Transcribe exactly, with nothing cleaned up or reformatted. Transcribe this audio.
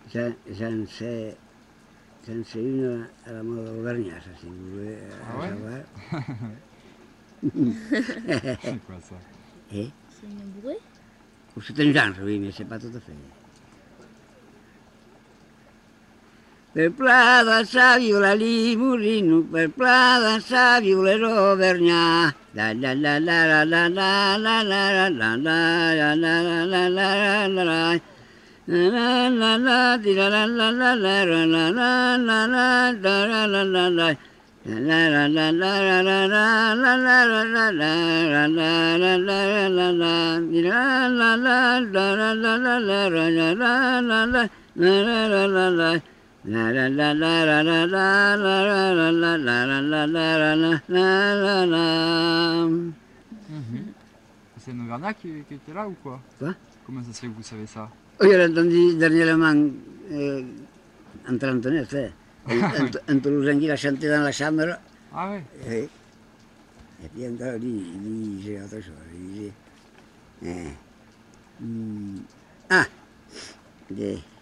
J'en j'en sais, j'en sais une à la mode auvergnate, si vous voulez euh, Ah ouais savoir. C'est quoi ça? Eh? C'est une bouée? Ou c'est un genre, oui, mais c'est pas tout à fait. Per Prada sa viola limurino, per Prada sa viola l'Auvergnat. La la la la la la la la la la la la la la la la la. La la la di la la la la la la la la la la la la la la. La la la la la la la la la la la la la la la la la. Di la la la la la la la la la la la la la la la la. La la la la la la la la la la la la la la la la la. Mhm. C'est une Auvergnat qui, qui était là ou quoi? Quoi? Comment ça se fait que vous savez ça? Oh, je l'ai entendu dernièrement euh, en trentaine, c'est. En Toulouse, il a chanté dans la chambre. Ah ouais? Et, et puis encore, lui, lui, j'ai autre chose. Il disait, eh, hmm, ah, des,